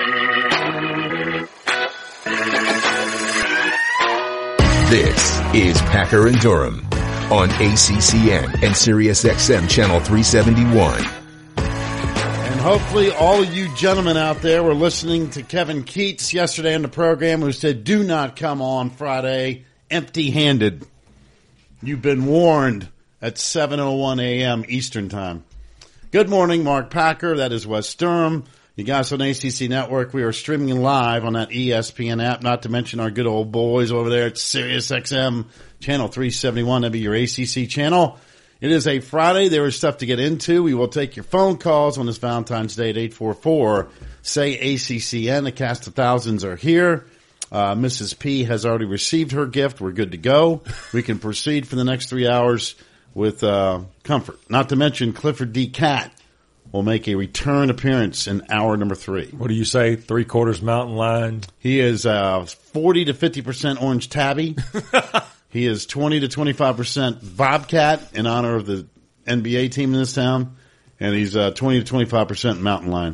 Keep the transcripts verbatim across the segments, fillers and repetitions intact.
This is Packer and Durham on A C C N and Sirius X M Channel three seventy-one. And hopefully all of you gentlemen out there were listening to Kevin Keats yesterday on the program who said, do not come on Friday empty-handed. You've been warned at seven oh one a.m. Eastern Time. Good morning, Mark Packer. That is Wes Durham. You guys on A C C Network, we are streaming live on that E S P N app, not to mention our good old boys over there at Sirius X M Channel three seventy-one. That'll be your A C C channel. It is a Friday. There is stuff to get into. We will take your phone calls on this Valentine's Day at eight four four, say A C C N. The cast of thousands are here. Uh, Missus P has already received her gift. We're good to go. We can proceed for the next three hours with uh, comfort. Not to mention Clifford D. Cat will make a return appearance in hour number three. What do you say? Three quarters mountain lion? He is uh, forty to fifty percent orange tabby. He is twenty to twenty-five percent bobcat in honor of the N B A team in this town. And he's uh, twenty to twenty-five percent mountain lion.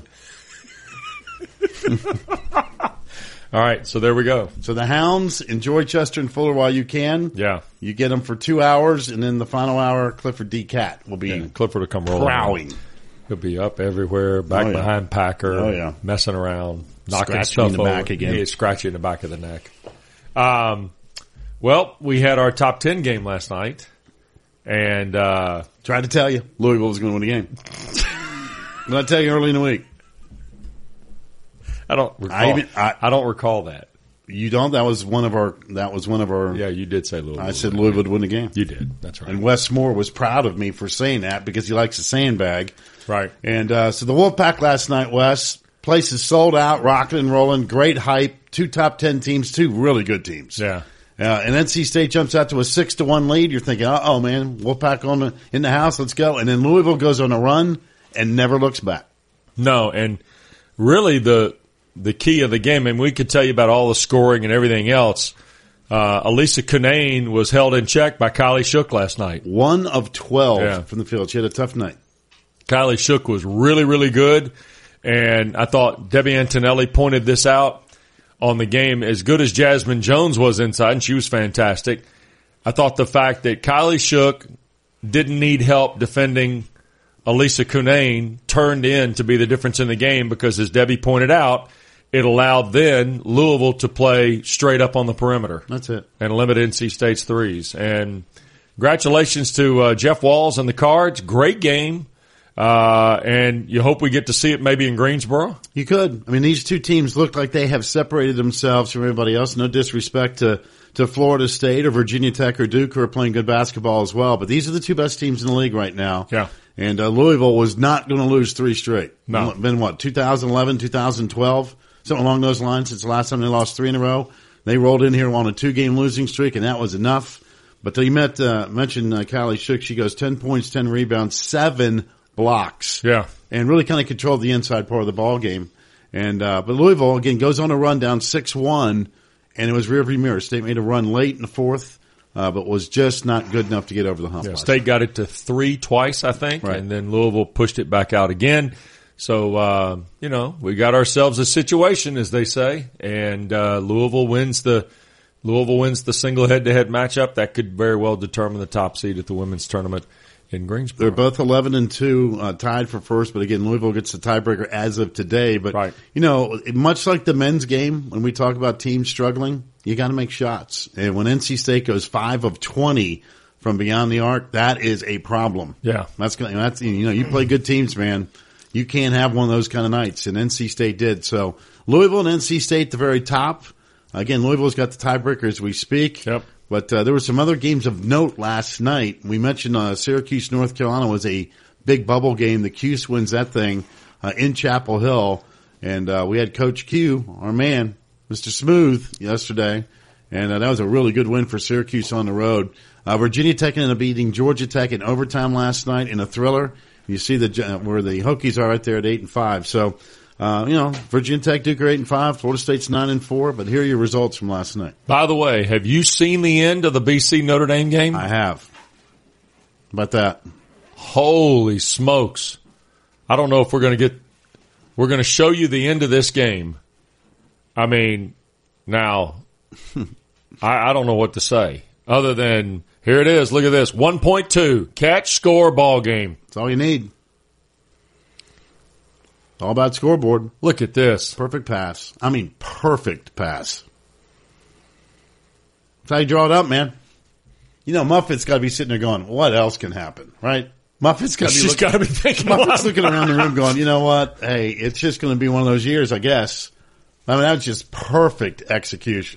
All right, so there we go. So the Hounds, enjoy Chester and Fuller while you can. Yeah. You get them for two hours, and then the final hour, Clifford D. Cat will be yeah, Clifford will come rolling. Prowling. He'll be up everywhere, back oh, yeah. behind Packer, oh, yeah. messing around, knocking scratching stuff in the over. back again. Yeah, scratching in the back of the neck. Um, well, we had our top ten game last night, and uh, tried to tell you Louisville was going to win the game. Did I tell you early in the week? I don't recall. I, even, I, I don't recall that. You don't? That was one of our. That was one of our. Yeah, you did say Louisville. I said Louisville would win the game. You did. That's right. And Wes Moore was proud of me for saying that because he likes a sandbag. Right. And uh, so the Wolfpack last night, Wes, place is sold out, rocking and rolling, great hype. Two top ten teams, two really good teams. Yeah. Uh, and N C State jumps out to a six to one lead. You're thinking, uh oh man, Wolfpack on the, in the house, let's go. And then Louisville goes on a run and never looks back. No, and really the. The key of the game, and we could tell you about all the scoring and everything else. Uh, Elisa Cunane was held in check by Kylie Shook last night. One of twelve yeah. from the field. She had a tough night. Kylie Shook was really, really good, and I thought Debbie Antonelli pointed this out on the game. As good as Jasmine Jones was inside, and she was fantastic, I thought the fact that Kylie Shook didn't need help defending Elisa Cunane turned in to be the difference in the game because, as Debbie pointed out, it allowed then Louisville to play straight up on the perimeter. That's it. And limit N C State's threes. And congratulations to uh, Jeff Walls and the Cards. Great game. Uh, and you hope we get to see it maybe in Greensboro. You could. I mean, these two teams look like they have separated themselves from everybody else. No disrespect to, to Florida State or Virginia Tech or Duke, who are playing good basketball as well. But these are the two best teams in the league right now. Yeah. And uh, Louisville was not going to lose three straight. No. Been what, two thousand eleven, two thousand twelve? Something along those lines since the last time they lost three in a row. They rolled in here on a two-game losing streak, and that was enough. But they met, uh, mentioned uh, Kylie Shook. She goes ten points, ten rebounds, seven blocks. Yeah. And really kind of controlled the inside part of the ball game. And uh, but Louisville, again, goes on a run down six one, and it was rearview mirror. State made a run late in the fourth, uh, but was just not good enough to get over the hump. Yeah, State got it to three twice, I think, right. And then Louisville pushed it back out again. So, uh, you know, we got ourselves a situation, as they say, and uh, Louisville wins the Louisville wins the single head-to-head matchup. That could very well determine the top seed at the women's tournament in Greensboro. They're both eleven and two, uh, tied for first, but again, Louisville gets the tiebreaker as of today. But, right. you know, much like the men's game, when we talk about teams struggling, you got to make shots. And when N C State goes five of twenty from beyond the arc, that is a problem. Yeah. That's going that's, you know, you play good teams, man. You can't have one of those kind of nights, and N C State did. So Louisville and N C State at the very top. Again, Louisville's got the tiebreaker as we speak. Yep. But uh, there were some other games of note last night. We mentioned uh, Syracuse, North Carolina was a big bubble game. The Cuse wins that thing uh, in Chapel Hill. And uh, we had Coach Q, our man, Mister Smooth, yesterday. And uh, that was a really good win for Syracuse on the road. Uh, Virginia Tech ended up beating Georgia Tech in overtime last night in a thriller. You see the where the Hokies are right there at eight and five. So, uh, you know, Virginia Tech, Duke are eight and five. Florida State's nine and four. But here are your results from last night. By the way, have you seen the end of the B C Notre Dame game? I have. How about that? Holy smokes! I don't know if we're going to get. We're going to show you the end of this game, I mean, now, I, I don't know what to say other than here it is. Look at this. one point two. Catch, score, ball game. That's all you need. It's all about scoreboard. Look at this. Perfect pass. I mean, perfect pass. That's how you draw it up, man. You know, Muffet's got to be sitting there going, what else can happen, right? Muffet's got to be She's looking, got to be thinking Muffet's a lot looking around the room going, you know what? Hey, it's just going to be one of those years, I guess. I mean, that was just perfect execution.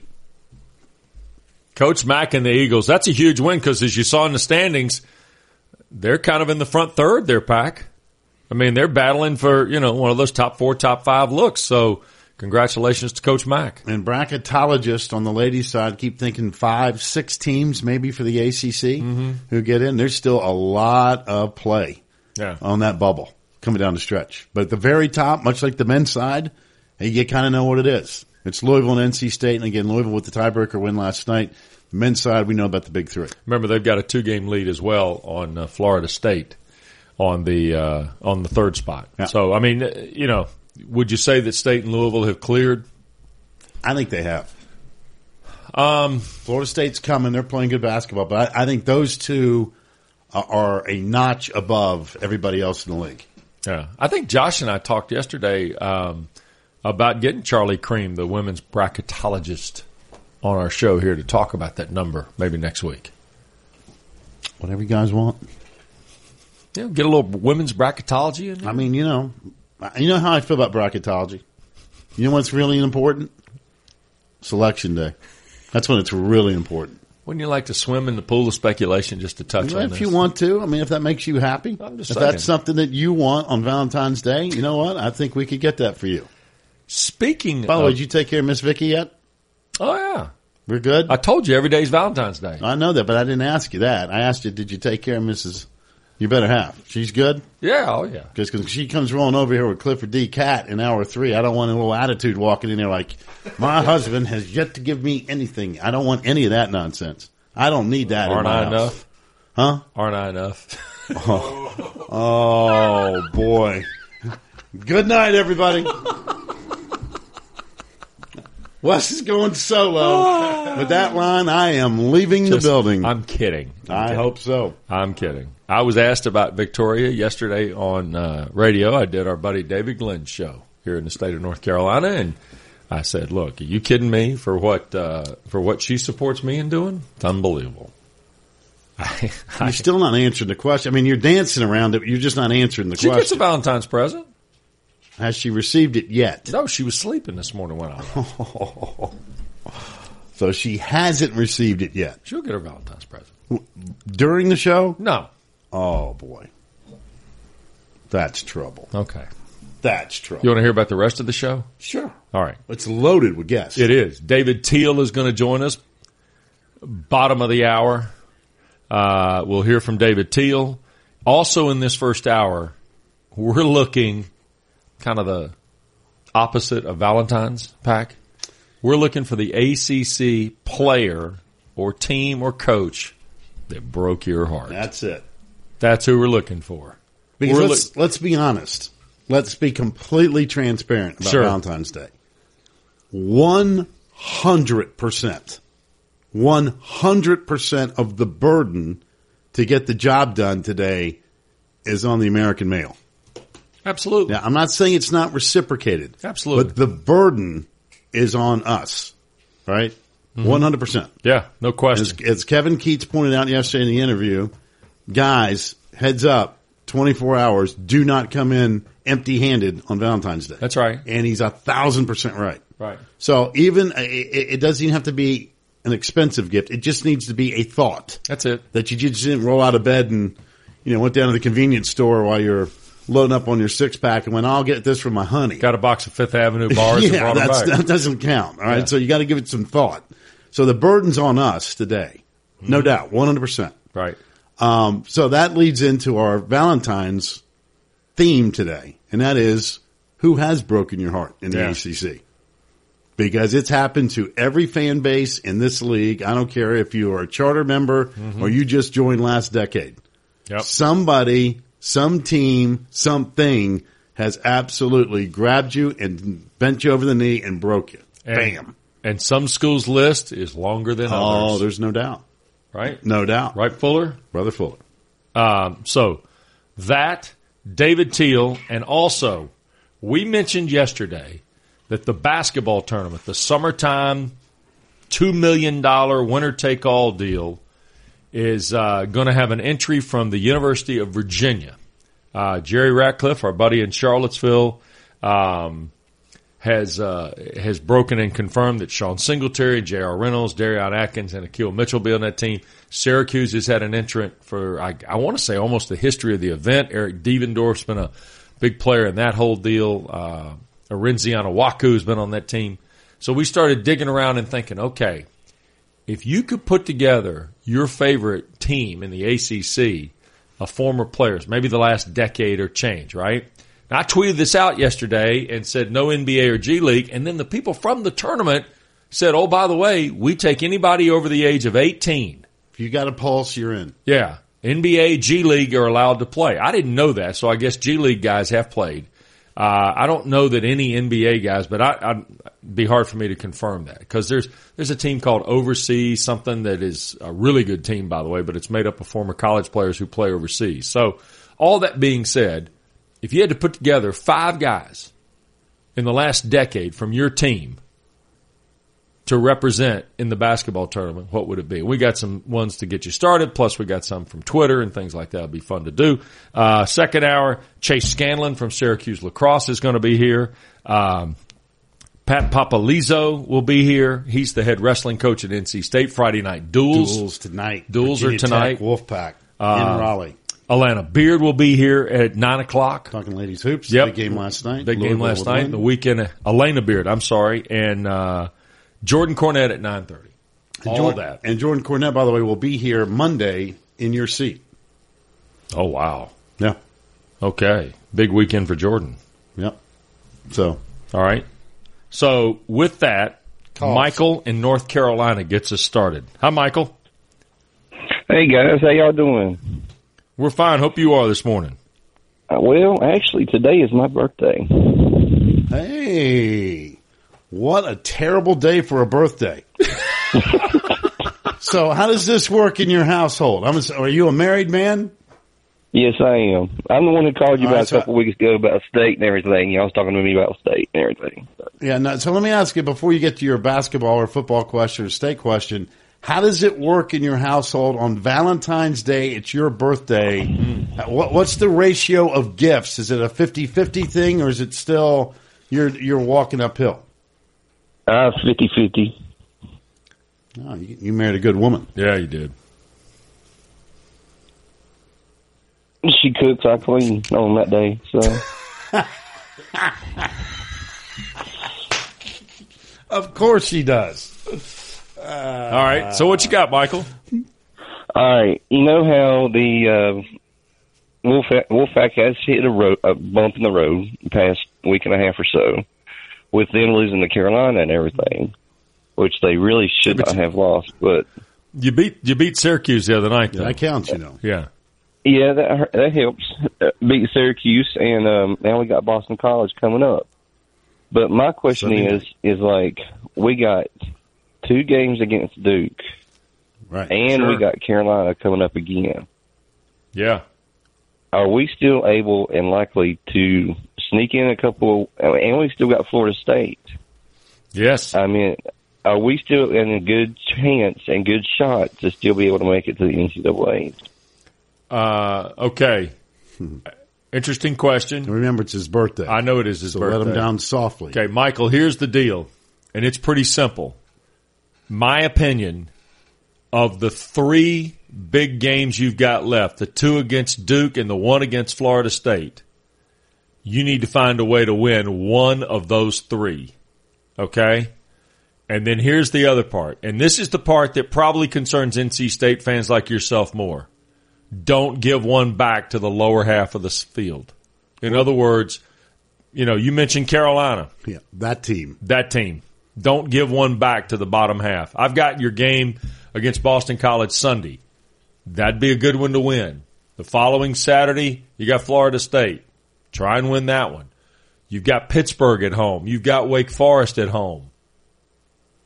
Coach Mack and the Eagles, that's a huge win because as you saw in the standings, they're kind of in the front third there, Pack. I mean, they're battling for, you know, one of those top four, top five looks. So congratulations to Coach Mack. And bracketologists on the ladies' side keep thinking five, six teams maybe for the A C C mm-hmm. who get in. There's still a lot of play yeah. on that bubble coming down the stretch. But at the very top, much like the men's side, you kind of know what it is. It's Louisville and N C State. And again, Louisville with the tiebreaker win last night. The men's side, we know about the big three. Remember, they've got a two-game lead as well on uh, Florida State on the uh, on the third spot. Yeah. So, I mean, you know, would you say that State and Louisville have cleared? I think they have. Um, Florida State's coming. They're playing good basketball. But I, I think those two are a notch above everybody else in the league. Yeah. I think Josh and I talked yesterday um, about getting Charlie Cream, the women's bracketologist, on our show here to talk about that number maybe next week. Whatever you guys want. Yeah, get a little women's bracketology in there. I mean, you know, you know how I feel about bracketology. You know what's really important? Selection day. That's when it's really important. Wouldn't you like to swim in the pool of speculation just to touch Well, on if this? you want to, I mean, if that makes you happy, I'm just if saying. that's something that you want on Valentine's Day, you know what? I think we could get that for you. Speaking By the of, way, did you take care of Miss Vicky yet? oh yeah, We're good? I told you every day's Valentine's Day. I know that, but I didn't ask you that. I asked you, did you take care of Missus You better have. She's good? Yeah, oh yeah. Because she comes rolling over here with Clifford D. Cat in hour three. I don't want a little attitude walking in there like, my husband has yet to give me anything. I don't want any of that nonsense. I don't need that Aren't in my I house. enough? Huh? Aren't I enough? Oh, oh boy. Good night, everybody. Wes is going solo. With that line, I am leaving Just- the building. I'm kidding. I'm I kidding. hope so. I'm kidding. I was asked about Victoria yesterday on uh, radio. I did our buddy David Glenn's show here in the state of North Carolina, and I said, "Look, are you kidding me for what uh, for what she supports me in doing? It's unbelievable." I, I, You're still not answering the question. I mean, you're dancing around it, but you're just not answering the she question. gets a Valentine's present. Has she received it yet? No, she was sleeping this morning when I left. So she hasn't received it yet. She'll get her Valentine's present. During the show? No. Oh, boy. That's trouble. Okay. That's trouble. You want to hear about the rest of the show? Sure. All right. It's loaded with guests. It is. David Teal is going to join us. Bottom of the hour. Uh, we'll hear from David Teal. Also in this first hour, we're looking kind of the opposite of Valentine's Pack. We're looking for the A C C player or team or coach that broke your heart. That's it. That's who we're looking for. Because We're let's, let's be honest. Let's be completely transparent about Sure. Valentine's Day. one hundred percent. one hundred percent of the burden to get the job done today is on the American male. Absolutely. Now, I'm not saying it's not reciprocated. Absolutely. But the burden is on us, right? Mm-hmm. one hundred percent. Yeah, no question. As, as Kevin Keats pointed out yesterday in the interview, guys, heads up, twenty-four hours, do not come in empty-handed on Valentine's Day. That's right. And he's a thousand percent right. Right. So even, it, it doesn't even have to be an expensive gift. It just needs to be a thought. That's it. That you just didn't roll out of bed and, you know, went down to the convenience store while you're loading up on your six-pack and went, I'll get this for my honey. Got a box of Fifth Avenue bars and Yeah, brought them that's, back. that doesn't count. All right. Yeah. So you got to give it some thought. So the burden's on us today. No doubt. one hundred percent. Right. Um, so that leads into our Valentine's theme today. And that is, who has broken your heart in the Yeah. A C C? Because it's happened to every fan base in this league. I don't care if you are a charter member mm-hmm. or you just joined last decade. Yep. Somebody, some team, something has absolutely grabbed you and bent you over the knee and broke you. And, Bam. And some schools' list is longer than Oh, others. there's no doubt. Right? No doubt. Right, Fuller? Brother Fuller. Um, so that, David Teal, and also we mentioned yesterday that the basketball tournament, the summertime two million dollars winner-take-all deal, is uh, going to have an entry from the University of Virginia. Uh, Jerry Ratcliffe, our buddy in Charlottesville, um, has uh, has broken and confirmed that Sean Singletary, J R. Reynolds, Darion Atkins, and Akil Mitchell will be on that team. Syracuse has had an entrant for, I, I want to say, almost the history of the event. Eric Devendorf's been a big player in that whole deal. Uh, Arinze Onuaku has been on that team. So we started digging around and thinking, okay, if you could put together your favorite team in the A C C of former players, maybe the last decade or change, right? Now, I tweeted this out yesterday and said no N B A or G League, and then the people from the tournament said, oh, by the way, we take anybody over the age of eighteen. If you got a pulse, you're in. Yeah. N B A, G League are allowed to play. I didn't know that, so I guess G League guys have played. Uh, I don't know that any N B A guys, but I, I'd be hard for me to confirm that because there's there's a team called Overseas, something that is a really good team, by the way, but it's made up of former college players who play overseas. So all that being said, if you had to put together five guys in the last decade from your team to represent in the basketball tournament, what would it be? We got some ones to get you started, plus we got some from Twitter and things like that. It'd be fun to do. Uh, second hour, Chase Scanlon from Syracuse Lacrosse is going to be here. Um, Pat Papalizzo will be here. He's the head wrestling coach at N C State. Friday night duels. Duels tonight. Duels Virginia are tonight. Tech, Wolfpack Uh, in Raleigh. Alana Beard will be here at nine o'clock. Talking ladies hoops. Yep. Big game last night. Big game Louisville last would night. win. The weekend, Elena Beard, I'm sorry, and uh, Jordan Cornette at nine thirty. And All Jordan, that. And Jordan Cornette, by the way, will be here Monday in your seat. Oh, wow. Yeah. Okay. Big weekend for Jordan. Yep. So, All right. So with that, Calls. Michael in North Carolina gets us started. Hi, Michael. Hey guys, how y'all doing? We're fine. Hope you are this morning. Uh, well, actually, today is my birthday. hey, what a terrible day for a birthday. So, how does this work in your household? I'm a, are you a married man? Yes, I am. I'm the one who called you All about right, a so- couple weeks ago about state and everything. Y'all was talking to me about state and everything. Yeah. No, so, let me ask you before you get to your basketball or football question or state question. How does it work in your household on Valentine's Day? It's your birthday. What, what's the ratio of gifts? Is it a fifty-fifty thing, or is it still you're you're walking uphill? Uh, fifty-fifty. Oh, you, you married a good woman. Yeah, you did. She cooks, I clean on that day. So Of course she does. All right. So what you got, Michael? all right, you know how the uh, Wolfpack, Wolfpack has hit a, road, a bump in the road the past week and a half or so, with them losing to Carolina and everything, which they really should not have lost. But You beat you beat Syracuse the other night, though. That counts, you know. Yeah. yeah, that that helps. Uh, beat Syracuse, and um, now we got Boston College coming up. But my question Sunday is, is like we got two games against Duke, Right. and Sure. we got Carolina coming up again. Yeah. Are we still able and likely to sneak in a couple? And we still got Florida State. Yes. I mean, are we still in a good chance and good shot to still be able to make it to the N C double A? Uh, okay. Interesting question. Remember, it's his birthday. I know it is his so birthday. let him down softly. Okay, Michael, here's the deal, and it's pretty simple. My opinion of the three big games you've got left, the two against Duke and the one against Florida State, you need to find a way to win one of those three, okay? And then here's the other part, and this is the part that probably concerns N C State fans like yourself more. Don't give one back to the lower half of the field. In other words, you know, you mentioned Carolina. Yeah, that team. That team. Don't give one back to the bottom half. I've got your game against Boston College Sunday. That'd be a good one to win. The following Saturday, you got Florida State. Try and win that one. You've got Pittsburgh at home. You've got Wake Forest at home.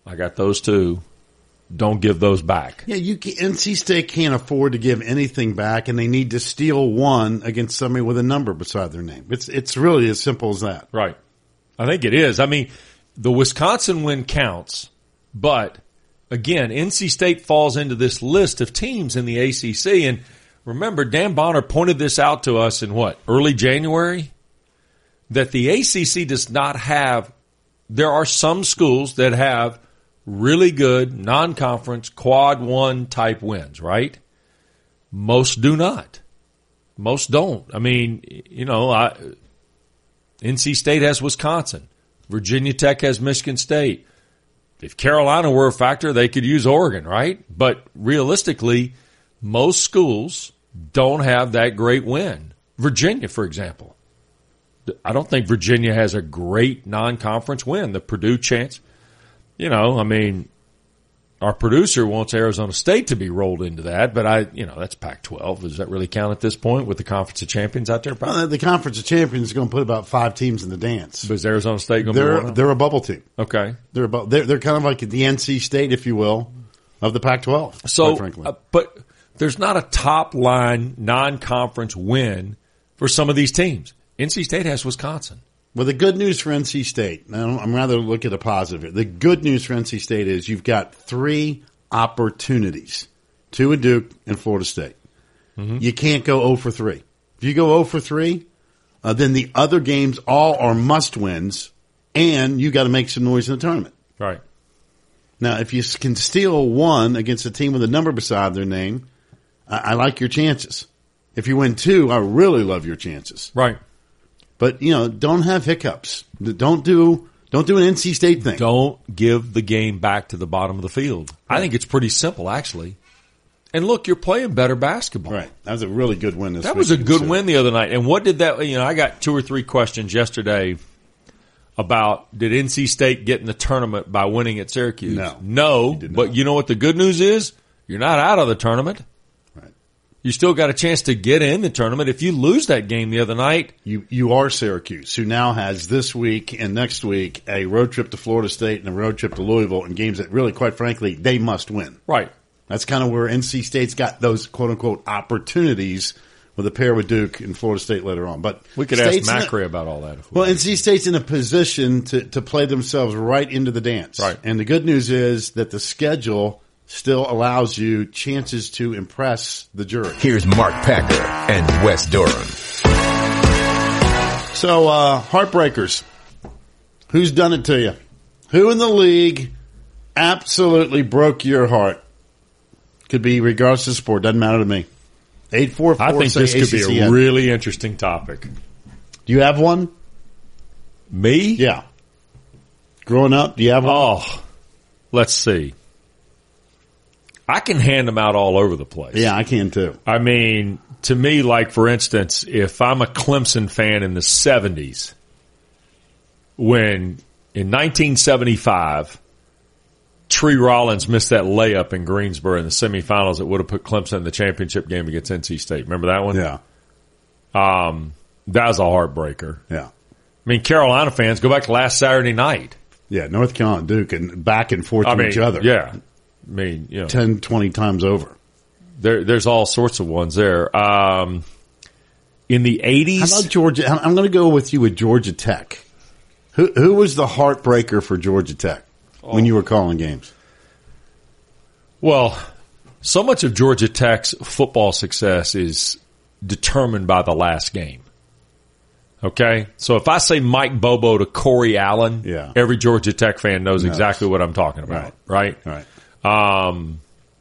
I got those two. Don't give those back. Yeah, you can, N C State can't afford to give anything back, and they need to steal one against somebody with a number beside their name. It's it's really as simple as that. Right. I think it is. I mean, the Wisconsin win counts, but again, N C State falls into this list of teams in the A C C. And remember, Dan Bonner pointed this out to us in what, early January? That the A C C does not have, there are some schools that have really good non-conference quad one type wins, right? Most do not. Most don't. I mean, you know, I, N C State has Wisconsin. Virginia Tech has Michigan State. If Carolina were a factor, they could use Oregon, right? But realistically, most schools don't have that great win. Virginia, for example. I don't think Virginia has a great non-conference win. The Purdue chance, you know, I mean, our producer wants Arizona State to be rolled into that, but I, you know, that's Pac twelve. Does that really count at this point with the Conference of Champions out there? Well, the Conference of Champions is going to put about five teams in the dance. But is Arizona State going to be They're one of them? they're a bubble team. Okay. They're about they're they're kind of like the N C State, if you will, of the Pac twelve. So, quite frankly. uh, but there's not a top line non-conference win for some of these teams. N C State has Wisconsin. Well, the good news for N C State, now I'm rather look at the positive here. The good news for N C State is you've got three opportunities, two at Duke and Florida State. Mm-hmm. You can't go zero for three. If you go zero for three, uh, then the other games all are must wins, and you got to make some noise in the tournament. Right. Now, if you can steal one against a team with a number beside their name, I, I like your chances. If you win two, I really love your chances. Right. But, you know, don't have hiccups. Don't do don't do an N C State thing. Don't give the game back to the bottom of the field. Right. I think it's pretty simple, actually. And look, you're playing better basketball. Right. That was a really good win this week. That was a good win the other night. And what did that, you know, I got two or three questions yesterday about did N C State get in the tournament by winning at Syracuse? No. No, but you know what the good news is? You're not out of the tournament. You still got a chance to get in the tournament. If you lose that game the other night, you you are Syracuse, who now has this week and next week a road trip to Florida State and a road trip to Louisville, and games that really, quite frankly, they must win. Right. That's kind of where N C State's got those quote unquote opportunities with a pair with Duke and Florida State later on. But we could State's ask Macri about all that. If we well, N C State's in a position to to play themselves right into the dance. Right. And the good news is that the schedule still allows you chances to impress the jury. Here's Mark Packer and Wes Durham. So, uh, heartbreakers. Who's done it to you? Who in the league absolutely broke your heart? Could be regardless of sport. Doesn't matter to me. eight four four I think this could be a A C C N. really interesting topic. Do you have one? Me? Yeah. Growing up, do you have one? Oh, let's see. I can hand them out all over the place. Yeah, I can too. I mean, to me, like, for instance, if I'm a Clemson fan in the seventies, when in nineteen seventy-five, Tree Rollins missed that layup in Greensboro in the semifinals that would have put Clemson in the championship game against N C State. Remember that one? Yeah. Um, that was a heartbreaker. Yeah. I mean, Carolina fans, go back to last Saturday night. Yeah, North Carolina Duke and back and forth I to mean, each other. Yeah. I mean, you know. ten, twenty times over. There, there's all sorts of ones there. Um, in the eighties. How about Georgia? I'm going to go with you with Georgia Tech. Who who was the heartbreaker for Georgia Tech oh. when you were calling games? Well, so much of Georgia Tech's football success is determined by the last game. Okay? So if I say Mike Bobo to Corey Allen, yeah. every Georgia Tech fan knows, knows exactly what I'm talking about. Right? Right. right. Um,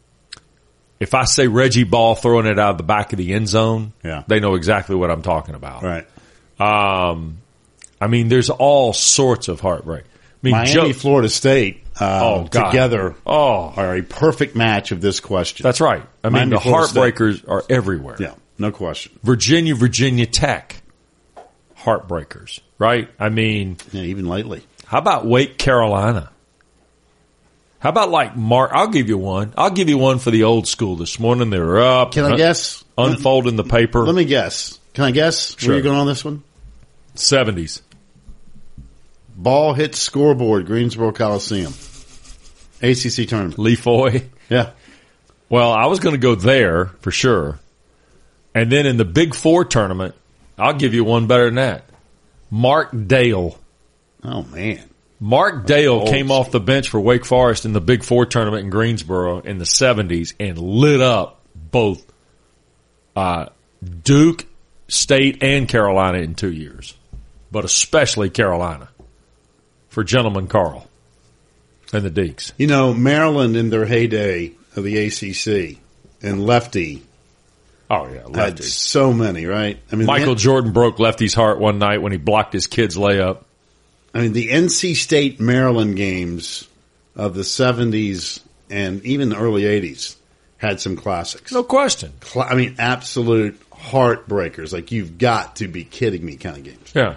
if I say Reggie Ball throwing it out of the back of the end zone, yeah. they know exactly what I'm talking about. Right. Um, I mean, there's all sorts of heartbreak. I mean, Miami, Joe, Florida State uh, oh, together oh. are a perfect match of this question. That's right. I mean, Miami, the Florida heartbreakers State. are everywhere. Yeah, no question. Virginia, Virginia Tech, heartbreakers, right? I mean, yeah, even lately. How about Wake, Carolina? How about like Mark? I'll give you one. I'll give you one for the old school this morning. They were up. Can I un- guess? Unfolding the paper. Let me guess. Can I guess Sure. where you're going on this one? seventies. Ball hits scoreboard, Greensboro Coliseum. A C C tournament. Lee Foy. Yeah. Well, I was going to go there for sure. And then in the Big Four tournament, I'll give you one better than that. Mark Dale. Oh, man. Mark Dale came school. off the bench for Wake Forest in the Big Four tournament in Greensboro in the seventies and lit up both uh, Duke, State, and Carolina in two years, but especially Carolina for Gentleman Carl and the Deeks. You know, Maryland in their heyday of the A C C and Lefty Oh, yeah, had Lefty. so many, right? I mean, Michael the, Jordan broke Lefty's heart one night when he blocked his kid's layup. I mean, the N C State Maryland games of the seventies and even the early eighties had some classics. No question. Cla- I mean, absolute heartbreakers. Like, you've got to be kidding me kind of games. Yeah.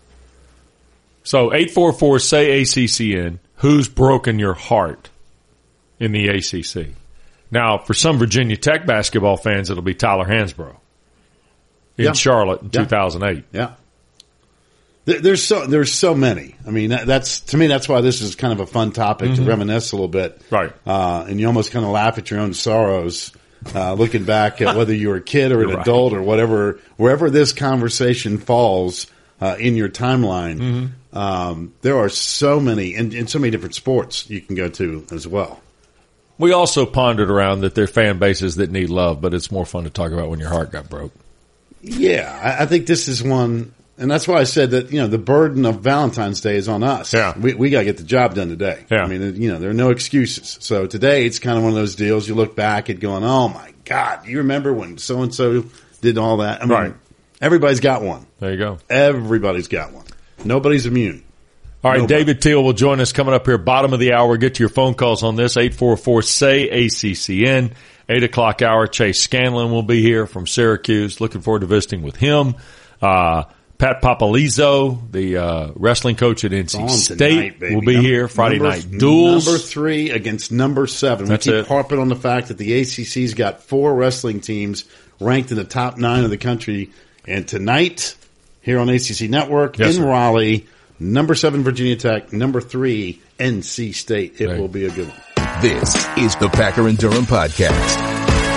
So eight four four, say A C C N. Who's broken your heart in the A C C? Now, for some Virginia Tech basketball fans, it'll be Tyler Hansbrough in Yeah. Charlotte in Yeah. two thousand eight. Yeah. There- There's so there's so many. I mean, that, that's to me that's why this is kind of a fun topic Mm-hmm. to reminisce a little bit, Right. Uh, and you almost kind of laugh at your own sorrows, uh, looking back at whether you were a kid or an You're right. adult or whatever, wherever this conversation falls uh, in your timeline. Mm-hmm. Um, there are so many, and, and so many different sports you can go to as well. We also pondered around that there are fan bases that need love, but it's more fun to talk about when your heart got broke. Yeah, I, I think this is one. And that's why I said that, you know, the burden of Valentine's Day is on us. Yeah. We, we got to get the job done today. Yeah. I mean, you know, there are no excuses. So today it's kind of one of those deals you look back at going, oh, my God, do you remember when so-and-so did all that? I mean, Right. everybody's got one. There you go. Everybody's got one. Nobody's immune. All right, Nobody. David Teal will join us coming up here, bottom of the hour. Get to your phone calls on this, eight four four, say A C C N. eight o'clock hour, Chase Scanlon will be here from Syracuse. Looking forward to visiting with him. Uh, Pat Papalizzo, the uh, wrestling coach at N C On State, tonight, baby. will be Num- here. Friday number, night duels. Number three against number seven. That's we keep it. harping on the fact that the A C C's got four wrestling teams ranked in the top nine of the country. And tonight, here on A C C Network Yes, in sir. Raleigh, number seven Virginia Tech, number three N C State. It Right. will be a good one. This is the Packer and Durham Podcast.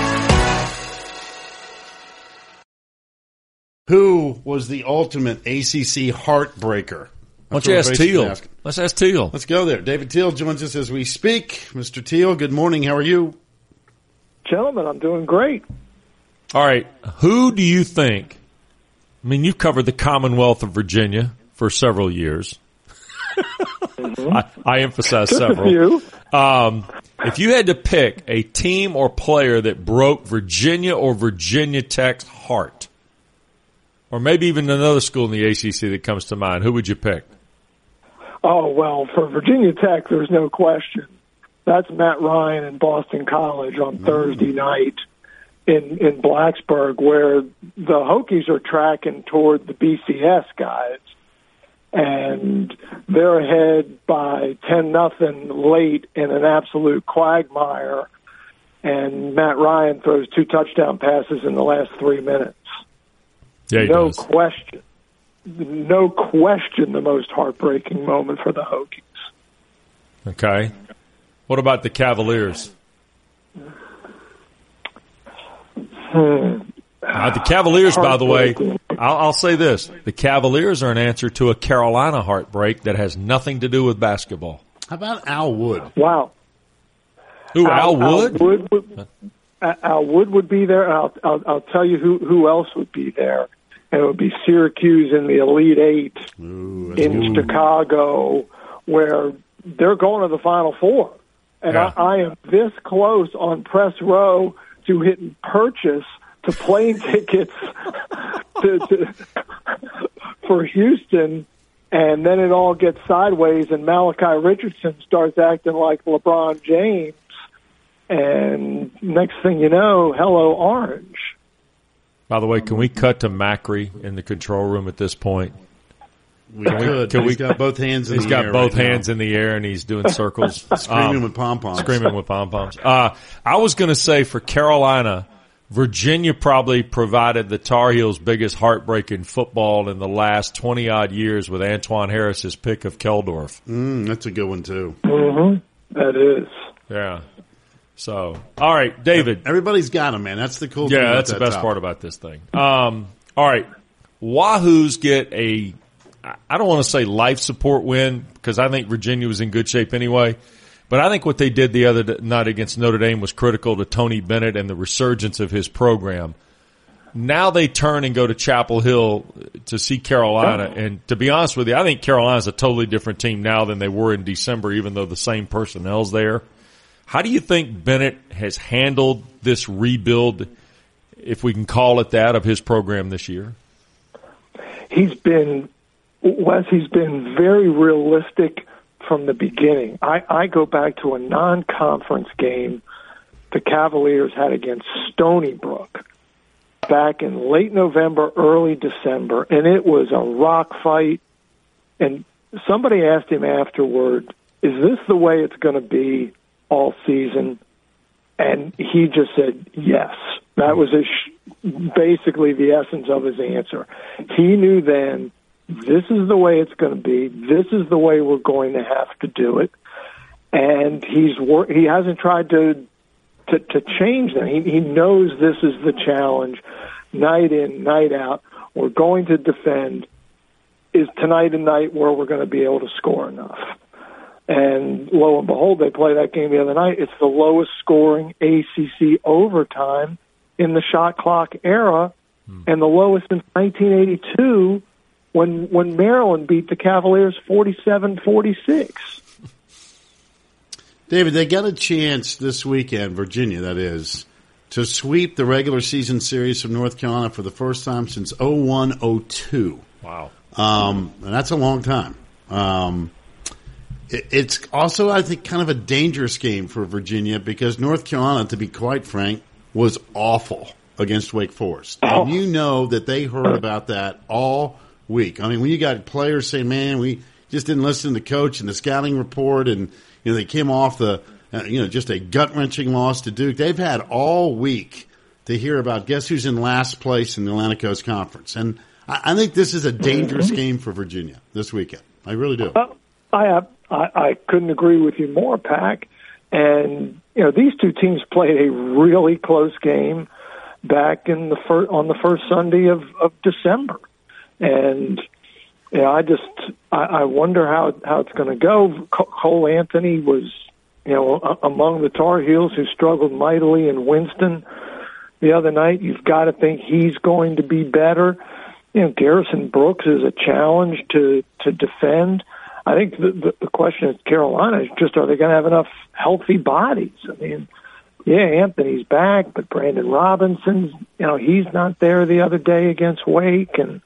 Who was the ultimate A C C heartbreaker? Why don't you ask That's what we're Teal? basically asking. Let's ask Teal. Let's go there. David Teal joins us as we speak. Mister Teal, good morning. How are you? Gentlemen, I'm doing great. All right, who do you think? I mean, you've covered the Commonwealth of Virginia for several years. I, I emphasize Just a several. few. Um, if you had to pick a team or player that broke Virginia or Virginia Tech's heart, or maybe even another school in the A C C that comes to mind, who would you pick? Oh, well, for Virginia Tech, there's no question. That's Matt Ryan and Boston College on Thursday night in, in Blacksburg, where the Hokies are tracking toward the B C S guys. And they're ahead by ten nothing late in an absolute quagmire. And Matt Ryan throws two touchdown passes in the last three minutes. Yeah, he No does. question. No question the most heartbreaking moment for the Hokies. Okay. What about the Cavaliers? Hmm. Uh, the Cavaliers, by the way, I'll, I'll say this. The Cavaliers are an answer to a Carolina heartbreak that has nothing to do with basketball. How about Al Wood? Wow. Who, Al, Wood? Al Wood would, Al Wood would be there. I'll, I'll, I'll tell you who, who else would be there. And it would be Syracuse in the Elite Eight Ooh, that's in good. Chicago, where they're going to the Final Four. And Yeah. I, I am this close on press row to hitting purchase to plane tickets to, to, for Houston, and then it all gets sideways, and Malachi Richardson starts acting like LeBron James, and next thing you know, hello, Orange. By the way, can we cut to Macri in the control room at this point? We could. can He's we- got both hands in He's the got air both right hands in the air and he's doing circles. now. Screaming Um, with pom-poms. Screaming with pom-poms. Uh, I was going to say for Carolina, Virginia probably provided the Tar Heels' biggest heartbreak in football in the last twenty-odd years with Antoine Harris's pick of Keldorf. Mm, that's a good one, too. Mm-hmm. That is. Yeah. So, all right, David. Everybody's got them, man. That's the cool thing. Yeah, that's that the best top. part about this thing. Um, all right. Wahoos get a, I don't want to say life support win because I think Virginia was in good shape anyway. But I think what they did the other night against Notre Dame was critical to Tony Bennett and the resurgence of his program. Now they turn and go to Chapel Hill to see Carolina. And to be honest with you, I think Carolina's a totally different team now than they were in December, even though the same personnel's there. How do you think Bennett has handled this rebuild, if we can call it that, of his program this year? He's been, Wes, he's been very realistic from the beginning. I, I go back to a non-conference game the Cavaliers had against Stony Brook back in late November, early December, and it was a rock fight. And somebody asked him afterward, is this the way it's going to be all season? And he just said yes. That was his, basically the essence of his answer. He knew then, this is the way it's going to be. This is the way we're going to have to do it. And he's wor- he hasn't tried to to, to change that. He, he knows this is the challenge, night in, night out. We're going to defend. Is tonight a night where we're going to be able to score enough? And lo and behold, they play that game the other night. It's the lowest scoring A C C overtime in the shot clock era, hmm. and the lowest since nineteen eighty-two when when Maryland beat the Cavaliers forty-seven forty-six. David, they got a chance this weekend, Virginia that is, to sweep the regular season series from North Carolina for the first time since oh one oh two. Wow. Um, and that's a long time. Um, it, it's also, I think, kind of a dangerous game for Virginia because North Carolina, to be quite frank, was awful against Wake Forest. Oh. And you know that they heard about that all week. I mean, when you got players saying, man, we just didn't listen to the coach and the scouting report, and you know they came off the, uh, you know, just a gut-wrenching loss to Duke. They've had all week to hear about guess who's in last place in the Atlantic Coast Conference. And I, I think this is a dangerous game for Virginia this weekend. I really do. Uh, I, have, I I couldn't agree with you more, Pac. And you know, these two teams played a really close game back in the fir- on the first Sunday of, of December. And you know, I just I, I wonder how how it's going to go. Cole Anthony was, you know, among the Tar Heels who struggled mightily in Winston the other night. You've got to think he's going to be better. You know, Garrison Brooks is a challenge to to defend. I think the, the, the question at Carolina is just, are they going to have enough healthy bodies? I mean, yeah, Anthony's back, but Brandon Robinson's, you know, he's not there the other day against Wake, and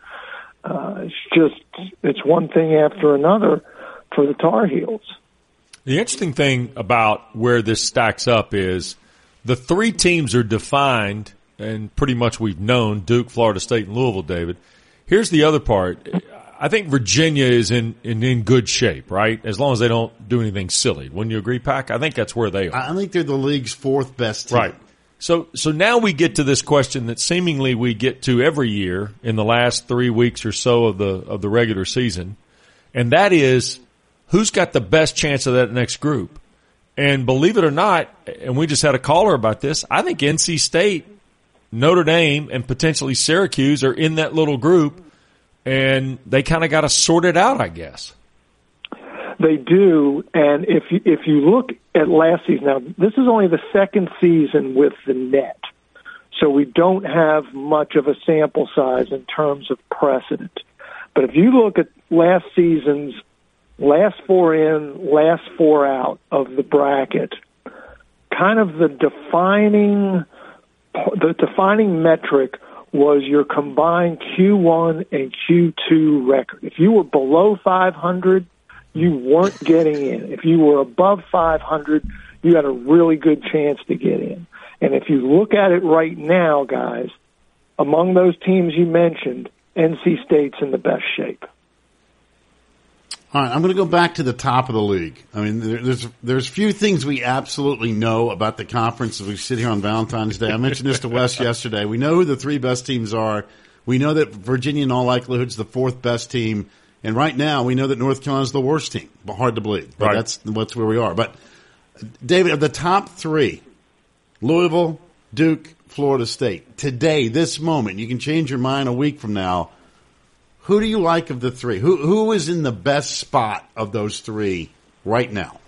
uh, it's just, it's one thing after another for the Tar Heels. The interesting thing about where this stacks up is the three teams are defined, and pretty much we've known, Duke, Florida State, and Louisville, David. Here's the other part. I think Virginia is in, in, in good shape, right? As long as they don't do anything silly. Wouldn't you agree, Pac? I think that's where they are. I think they're the league's fourth best team. Right. So so now we get to this question that seemingly we get to every year in the last three weeks or so of the of the regular season, and that is who's got the best chance of that next group. And believe it or not, and we just had a caller about this, I think N C State, Notre Dame, and potentially Syracuse are in that little group. And they kind of got to sort it out, I guess. They do, and if you, if you look at last season, now this is only the second season with the net, so we don't have much of a sample size in terms of precedent. But if you look at last season's last four in, last four out of the bracket, kind of the defining the defining metric was your combined Q one and Q two record. If you were below five hundred, you weren't getting in. If you were above five hundred, you had a really good chance to get in. And if you look at it right now, guys, among those teams you mentioned, N C State's in the best shape. All right, I'm going to go back to the top of the league. I mean, there, there's there's few things we absolutely know about the conference as we sit here on Valentine's Day. I mentioned this to Wes yesterday. We know who the three best teams are. We know that Virginia, in all likelihood, is the fourth best team. And right now, we know that North Carolina is the worst team. But hard to believe. But right. that's, that's where we are. But David, of the top three, Louisville, Duke, Florida State, today, this moment, you can change your mind a week from now. Who do you like of the three? Who Who is in the best spot of those three right now?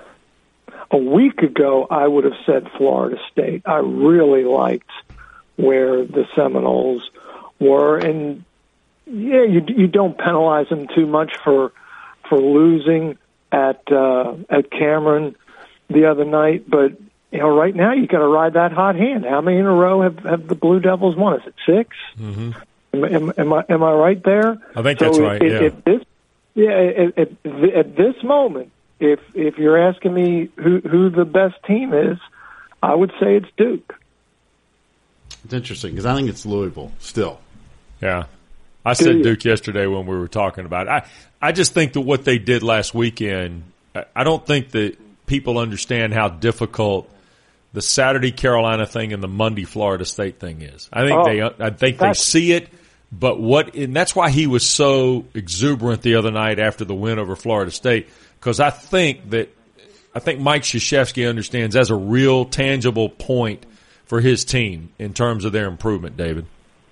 A week ago, I would have said Florida State. I really liked where the Seminoles were, and yeah, you you don't penalize them too much for for losing at uh, at Cameron the other night, but you know, right now you got to ride that hot hand. How many in a row have, have the Blue Devils won? Is it six? Mm-hmm. Am, am, am I am I right there? I think so that's it, right. It, yeah. It, this, yeah. At, at, at this moment, if if you're asking me who who the best team is, I would say it's Duke. It's interesting because I think it's Louisville still. Yeah. I said Duke yesterday when we were talking about it. I, I just think that what they did last weekend, I don't think that people understand how difficult the Saturday Carolina thing and the Monday Florida State thing is. I think oh, they I think they see it, but what and that's why he was so exuberant the other night after the win over Florida State, because I think that I think Mike Krzyzewski understands that's a real tangible point for his team in terms of their improvement, David.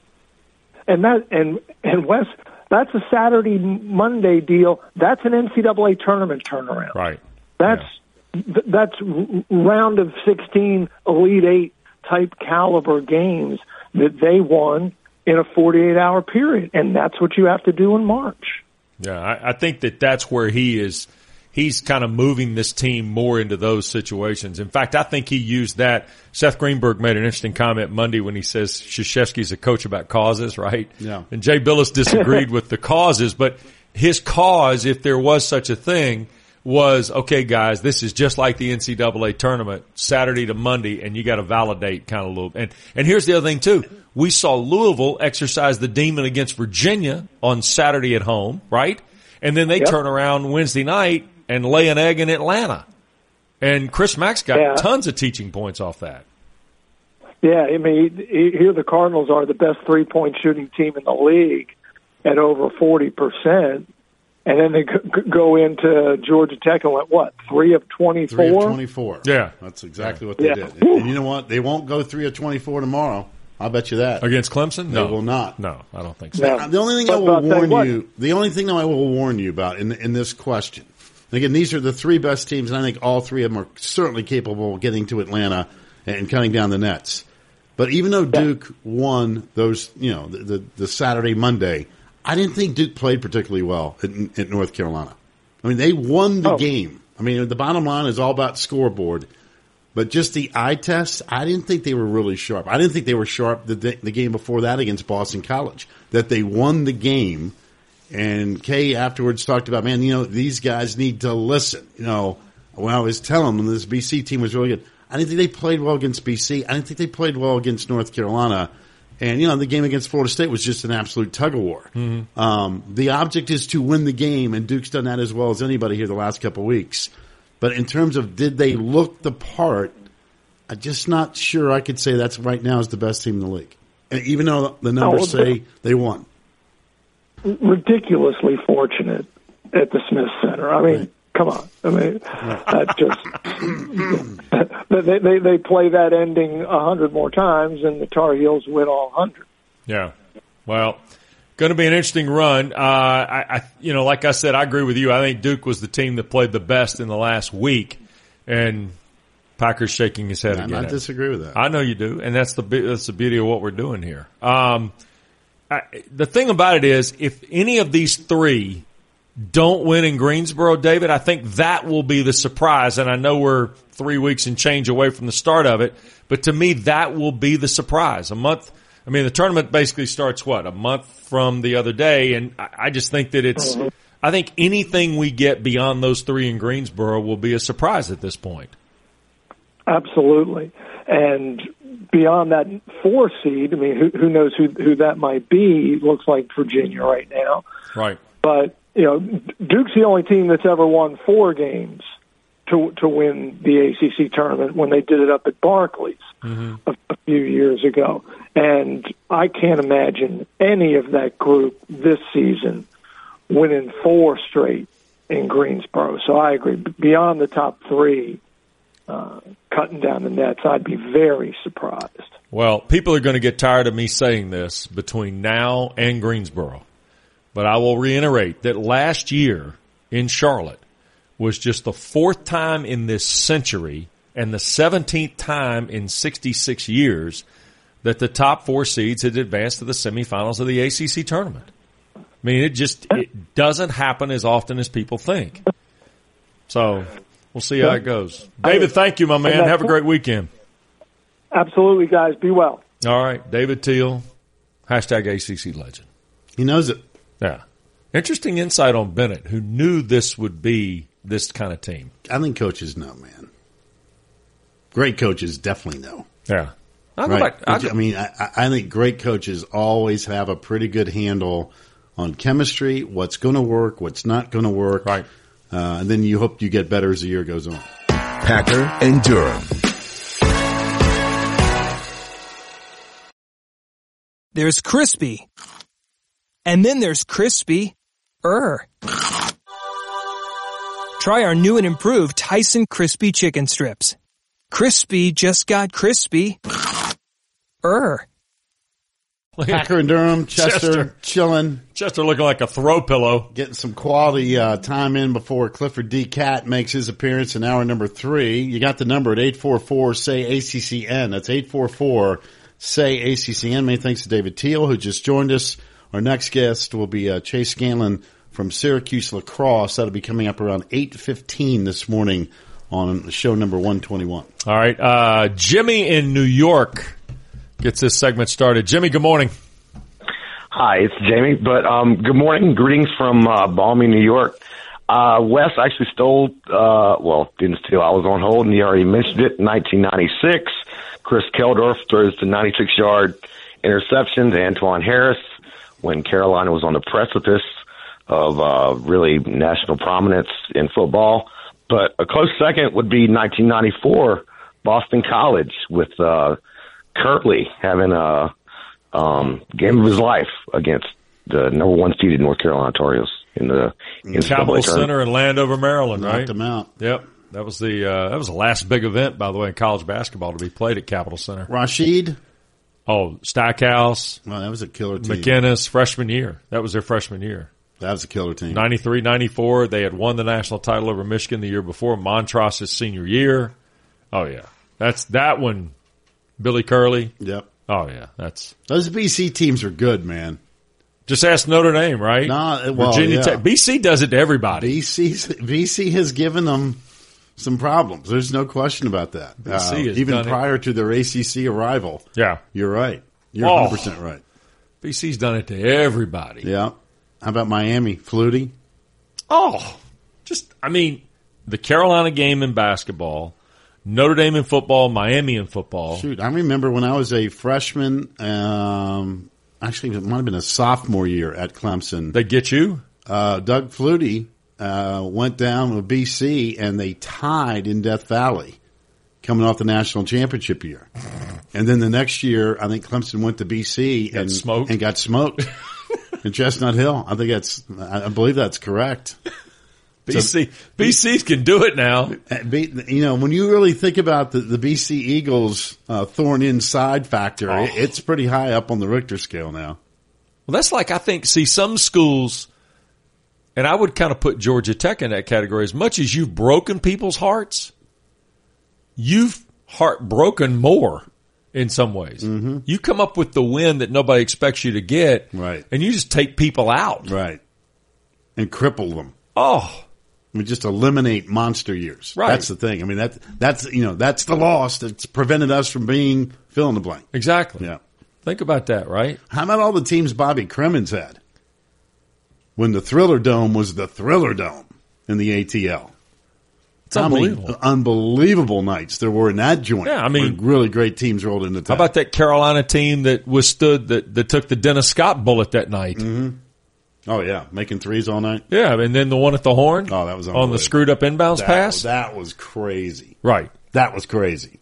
And that and and Wes, that's a Saturday Monday deal. That's an N C double A tournament turnaround. Right. That's yeah. th- that's round of sixteen, Elite Eight type caliber games that they won in a forty-eight hour period, and that's what you have to do in March. Yeah, I, I think that that's where he is. He's kind of moving this team more into those situations. In fact, I think he used that. Seth Greenberg made an interesting comment Monday when he says Krzyzewski's a coach about causes, right? Yeah. And Jay Billis disagreed with the causes, but his cause, if there was such a thing, was, okay, guys, this is just like the N C double A tournament, Saturday to Monday, and you got to validate kind of a little. And, and here's the other thing, too. We saw Louisville exercise the demon against Virginia on Saturday at home, right? And then they Yep. turn around Wednesday night and lay an egg in Atlanta. And Chris Mack's got yeah. tons of teaching points off that. Yeah, I mean, here the Cardinals are the best three-point shooting team in the league at over forty percent. And then they go into Georgia Tech and went, what, three of twenty-four? Three of twenty-four. Yeah. That's exactly what they Yeah. did. And you know what? They won't go three of twenty-four tomorrow. I'll bet you that. Against Clemson? They No. will not. No, I don't think so. No. Now, the only thing But- I will but I'll tell you warn what. you, the only thing that I will warn you about in in this question, and again, these are the three best teams, and I think all three of them are certainly capable of getting to Atlanta and cutting down the nets. But even though Duke won those, you know, the, the, the Saturday, Monday, I didn't think Duke played particularly well at, at North Carolina. I mean, they won the Oh. game. I mean, the bottom line is all about scoreboard. But just the eye test, I didn't think they were really sharp. I didn't think they were sharp the, the game before that against Boston College. That they won the game, and Kay afterwards talked about, man, you know, these guys need to listen. You know, when I was telling them this B C team was really good, I didn't think they played well against B C. I didn't think they played well against North Carolina. And, you know, the game against Florida State was just an absolute tug of war. Mm-hmm. Um, the object is to win the game, and Duke's done that as well as anybody here the last couple of weeks. But in terms of did they look the part, I'm just not sure I could say that's right now is the best team in the league. And even though the numbers Oh, say they won. Ridiculously fortunate at the Smith Center. I mean, Right. come on. I mean, that just they, they they play that ending a hundred more times, and the Tar Heels win all hundred. Yeah. Well, going to be an interesting run. Uh, I, I, you know, like I said, I agree with you. I think Duke was the team that played the best in the last week, and Packer's shaking his head I'm again. not disagree with that. I know you do, and that's the that's the beauty of what we're doing here. Um, I, the thing about it is, if any of these three don't win in Greensboro, David, I think that will be the surprise. And I know we're three weeks and change away from the start of it, but to me, that will be the surprise. A month. I mean, the tournament basically starts, what, a month from the other day, and I just think that it's – I think anything we get beyond those three in Greensboro will be a surprise at this point. Absolutely. And beyond that four seed, I mean, who, who knows who, who that might be? It looks like Virginia right now. Right. But, you know, Duke's the only team that's ever won four games to to win the A C C tournament when they did it up at Barclays mm-hmm. a, a few years ago. And I can't imagine any of that group this season winning four straight in Greensboro. So I agree. Beyond the top three, uh, cutting down the nets. I'd be very surprised. Well, people are going to get tired of me saying this between now and Greensboro, but I will reiterate that last year in Charlotte was just the fourth time in this century and the seventeenth time in sixty-six years that the top four seeds had advanced to the semifinals of the A C C tournament. I mean, it just it doesn't happen as often as people think. So we'll see how it goes. David, thank you, my man. Have a great weekend. Absolutely, guys. Be well. All right. David Teal, hashtag A C C legend. He knows it. Yeah. Interesting insight on Bennett, who knew this would be this kind of team. I think coaches know, man. Great coaches definitely know. Yeah. I'll go Right. back. I'll go- I mean, I, I think great coaches always have a pretty good handle on chemistry, what's going to work, what's not going to work. Right. Uh, and then you hope you get better as the year goes on. Packer and Durham. There's crispy. And then there's crispy-er. Try our new and improved Tyson Crispy Chicken Strips. Crispy just got crispy-er. Packer and Durham, Chester, Chester. chilling, Chester looking like a throw pillow. getting some quality uh, time in before Clifford D. Cat makes his appearance in hour number three. You got the number at eight four four, S A Y, A C C N. That's eight four four, S A Y, A C C N. Many thanks to David Teal, who just joined us. Our next guest will be uh, Chase Scanlon from Syracuse Lacrosse. That'll be coming up around eight fifteen this morning on show number one twenty-one. All right. Uh, Jimmy in New York gets this segment started. Jimmy, good morning. Hi, it's Jamie. But um, good morning. Greetings from uh, balmy New York. Uh, Wes actually stole, uh, well, didn't steal. I was on hold, and he already mentioned it. nineteen ninety-six, Chris Keldorf throws the ninety-six-yard interception to Antoine Harris when Carolina was on the precipice of uh, really national prominence in football. But a close second would be nineteen ninety-four, Boston College, with uh, Kirtley having a um, game of his life against the number one seeded North Carolina Tar Heels in the in Capital Center in Landover, Maryland, Knocked right? them out. Yep. That was the uh, that was the last big event, by the way, in college basketball to be played at Capital Center. Rashid, Oh, Stackhouse, well, that was a killer team. McInnes, freshman year. That was their freshman year. That was a killer team. ninety-three ninety-four, they had won the national title over Michigan the year before. Montross's senior year. Oh, yeah. That's that one. Billy Curley. Yep. Oh, yeah. That's Those B C teams are good, man. just ask Notre Dame, right? Nah, well, Virginia yeah. Tech. B C does it to everybody. B C B C has given them some problems. There's no question about that. B C Uh, has even done it. prior to their A C C arrival. Yeah. You're right. You're Oh. one hundred percent right. B C's done it to everybody. Yeah. How about Miami? Flutie? Oh, just, I mean, the Carolina game in basketball, Notre Dame in football, Miami in football. Shoot, I remember when I was a freshman, um, actually it might have been a sophomore year at Clemson. They get you? Uh, Doug Flutie uh, went down with B C, and they tied in Death Valley coming off the national championship year. And then the next year, I think Clemson went to B C Got and, smoked. and got smoked in Chestnut Hill. I think that's, I I believe that's correct. B C, B C's can do it now. Uh, be- You know, when you really think about the, the B C Eagles uh, thorn inside factor, Oh. it, it's pretty high up on the Richter scale now. Well, that's like, I think, see, some schools, and I would kind of put Georgia Tech in that category, as much as you've broken people's hearts, you've heartbroken more in some ways. Mm-hmm. You come up with the win that nobody expects you to get, Right. and you just take people out. Right. And cripple them. Oh, I mean, just eliminate monster years. Right. That's the thing. I mean, that that's you know that's the loss that's prevented us from being fill in the blank. exactly. Yeah. Think about that, right? How about all the teams Bobby Cremins had when the Thriller Dome was the Thriller Dome in the A T L? It's How many unbelievable. unbelievable nights there were in that joint. Yeah, I mean- where really great teams rolled into town. How about that Carolina team that withstood that that took the Dennis Scott bullet that night? Mm-hmm. Oh yeah, making threes all night. Yeah, and then the one at the horn. Oh, that was on the unbelievable. screwed up inbounds That, pass. that was crazy. Right. That was crazy.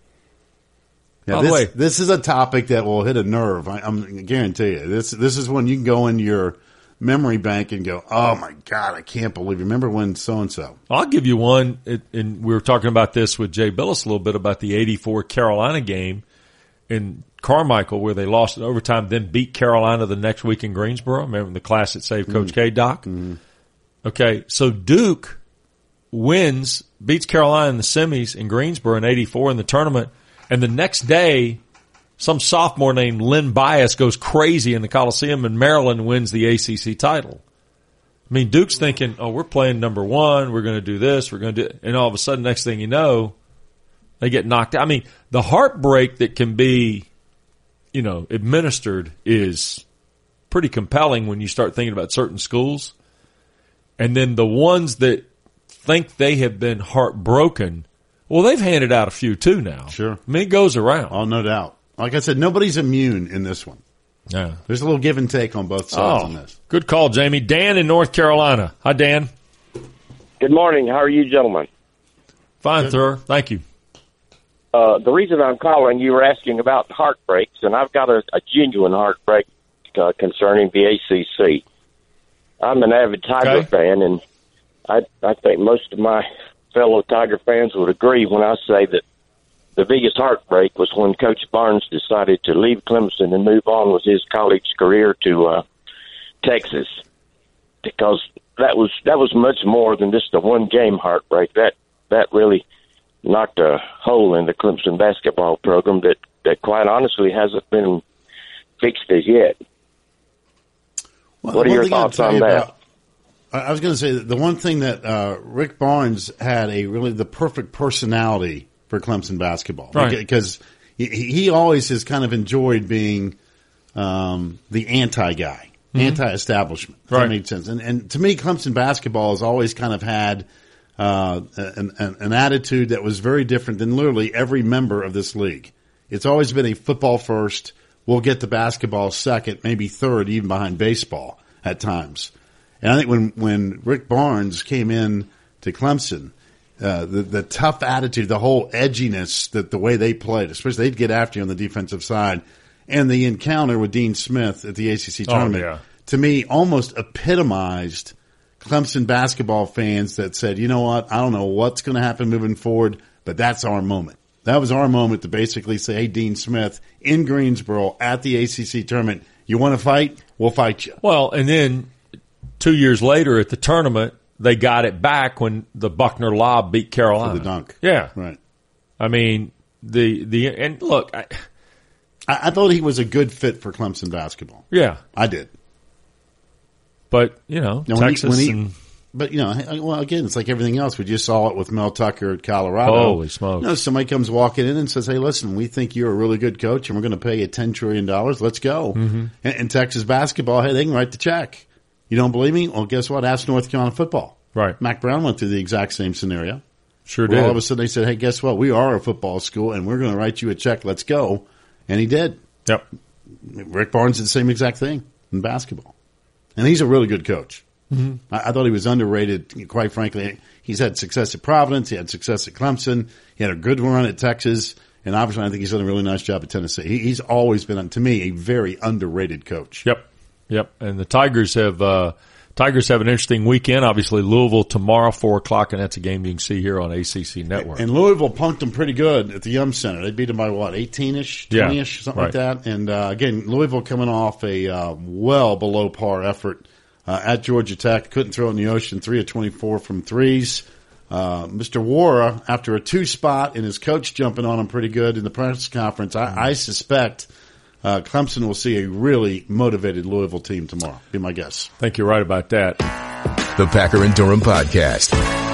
Yeah, By the this, way- this is a topic that will hit a nerve. I, I'm I guarantee you. This this is when you can go in your memory bank and go, oh, my God, I can't believe it. Remember when so-and-so? I'll give you one, it, and we were talking about this with Jay Billis a little bit about the eighty-four Carolina game in Carmichael where they lost in overtime, then beat Carolina the next week in Greensboro. Remember the class that saved Coach mm-hmm. K, Doc? Mm-hmm. Okay, so Duke wins, beats Carolina in the semis in Greensboro in eighty-four in the tournament, and the next day some sophomore named Len Bias goes crazy in the Coliseum, and Maryland wins the A C C title. I mean, Duke's thinking, oh, we're playing number one, we're going to do this, we're going to do – and all of a sudden, next thing you know, they get knocked out. I mean, the heartbreak that can be, you know, administered is pretty compelling when you start thinking about certain schools. And then the ones that think they have been heartbroken, well, they've handed out a few too now. Sure. I mean, it goes around. Oh, no doubt. Like I said, nobody's immune in this one. Yeah. There's a little give and take on both sides oh, on this. Good call, Jamie. Dan in North Carolina. Hi, Dan. Good morning. How are you, gentlemen? Fine, Good. sir. Thank you. Uh, the reason I'm calling, you were asking about heartbreaks, and I've got a, a genuine heartbreak uh, concerning the A C C. I'm an avid Tiger okay. fan, and I, I think most of my fellow Tiger fans would agree when I say that the biggest heartbreak was when Coach Barnes decided to leave Clemson and move on with his college career to uh, Texas, because that was that was much more than just a one-game heartbreak. That that really knocked a hole in the Clemson basketball program that, that quite honestly hasn't been fixed as yet. Well, what are your thoughts on that? About, I was going to say that the one thing that uh, Rick Barnes had a really the perfect personality for Clemson basketball, right? Because he, he always has kind of enjoyed being um, the anti-guy, mm-hmm. anti-establishment. Right. That made sense. And, and to me, Clemson basketball has always kind of had uh, an, an, an attitude that was very different than literally every member of this league. It's always been a football first. We'll get to basketball second, maybe third, even behind baseball at times. And I think when, when Rick Barnes came in to Clemson, uh, the, the tough attitude, the whole edginess, that the way they played, especially they'd get after you on the defensive side, and the encounter with Dean Smith at the A C C tournament, oh, yeah. to me, almost epitomized Clemson basketball fans that said, you know what, I don't know what's going to happen moving forward, but that's our moment. That was our moment to basically say, hey, Dean Smith, in Greensboro at the A C C tournament, you want to fight? We'll fight you. Well, and then two years later at the tournament, they got it back when the Buckner lob beat Carolina. For the dunk. Yeah. Right. I mean, the, the, and look, I, I, I thought he was a good fit for Clemson basketball. Yeah. I did. But, you know, now, Texas when he, when he, and. But, you know, well, again, it's like everything else. We just saw it with Mel Tucker at Colorado. Holy smokes. You know, somebody comes walking in and says, hey, listen, we think you're a really good coach and we're going to pay you ten trillion dollars. Let's go. Mm-hmm. And, and Texas basketball, hey, they can write the check. You don't believe me? Well, guess what? Ask North Carolina football. Right. Mac Brown went through the exact same scenario. Sure where did. All of a sudden they said, hey, guess what? We are a football school and we're going to write you a check. Let's go. And he did. Yep. Rick Barnes did the same exact thing in basketball. And he's a really good coach. Mm-hmm. I, I thought he was underrated, quite frankly. He's had success at Providence. He had success at Clemson. He had a good run at Texas. And obviously I think he's done a really nice job at Tennessee. He, he's always been, to me, a very underrated coach. Yep. Yep. And the Tigers have, uh, Tigers have an interesting weekend. Obviously, Louisville tomorrow, four o'clock, and that's a game you can see here on A C C Network. And Louisville punked them pretty good at the Yum Center. They beat them by, what, eighteen-ish, twenty-ish, yeah, something right. like that. And, uh, again, Louisville coming off a uh, well below par effort uh, at Georgia Tech. Couldn't throw it in the ocean, three of twenty-four from threes. Uh, Mister Wara, after a two-spot and his coach jumping on him pretty good in the press conference, I, I suspect – Uh, Clemson will see a really motivated Louisville team tomorrow. Be my guess. I think you're right about that. The Packer and Durham Podcast.